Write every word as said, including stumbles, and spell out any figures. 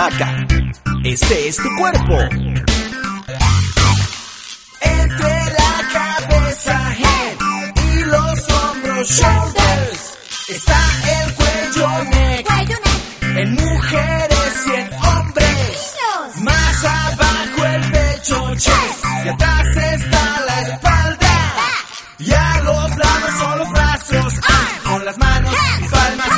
hamaca. Este es tu cuerpo. Entre la cabeza, head, y los hombros, shoulders, está el cuello, neck, Cuello, neck. en mujeres y en hombres. Niños. Más abajo el pecho, chest, y atrás está la espalda. Y a los lados son los brazos, ah, con las manos y palmas